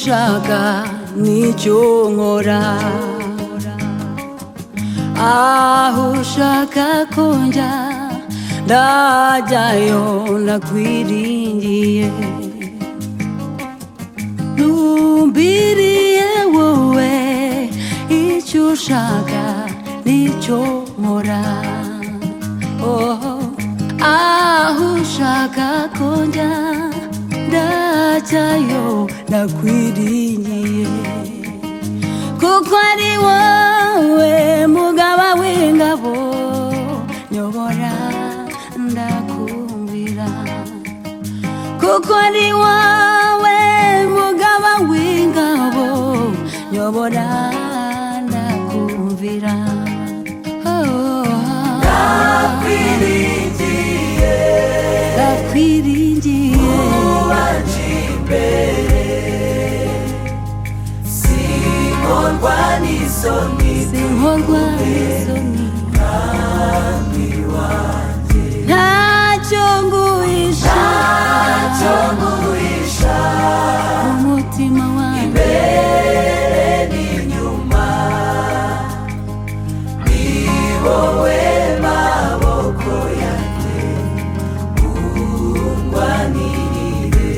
ushaka nicyo nkora, aho ushaka ko njya ndajyayo nakwiringiye. Numbiriye wowe icyo ushaka nicyo nkora, aho ushaka ko njya ndajyayo nakwiringiye. Kuko ari wowe mugaba w'ingabo, nyobora ndakumvira. Kuko ari wowe mugaba w'ingabo, nyobora ndakumvira. Ndakwiringiye, ndakwiringiye, ubanje imbere, sinkorwa n'isoni, sinkorwa n'isoni, mwami wanjye. ntacyo nguhisha, ntacyo nguhisha, umutima wanjye imbere n'inyuma, ni wowe maboko yanjye undwanirire.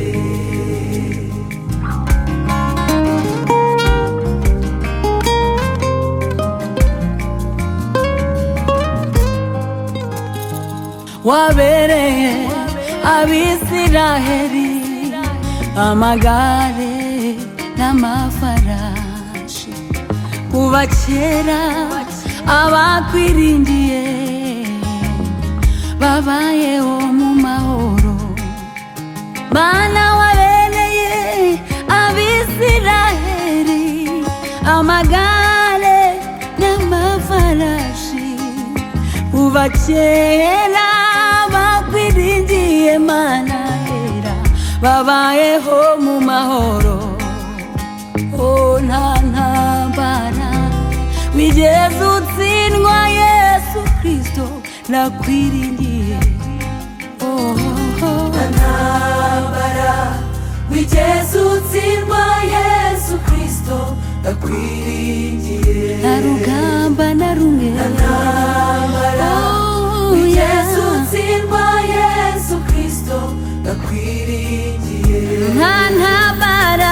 wabereye Abisiraheli amagare n'amafarashi. Kuva kera abakwiringiye babayeho mu mahoro. Mana wabereye Abisiraheli amagare n'amafarashi. Kuva kera bakwiringiye Mana yera babayeho mu mahoro. Nta ntambara wigeze utsindwa, Yesu Kristo nakwiringiye. Nta ntambara wigeze utsindwa, Yesu Kristo ndakwiringiye. Nta rugamba na rumwe, nta ntambara wigeze utsindwa, Yesu Kristo ndakwiringiye. nta ntambara,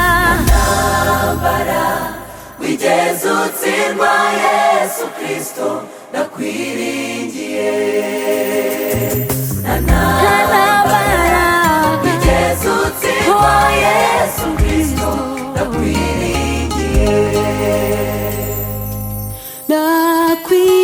wigeze utsindwa, Yesu Kristo ndakwiringiye. Nta ntambara wigeze utsindwa, Yesu Kristo ndakwiringiye. nakwiringiye.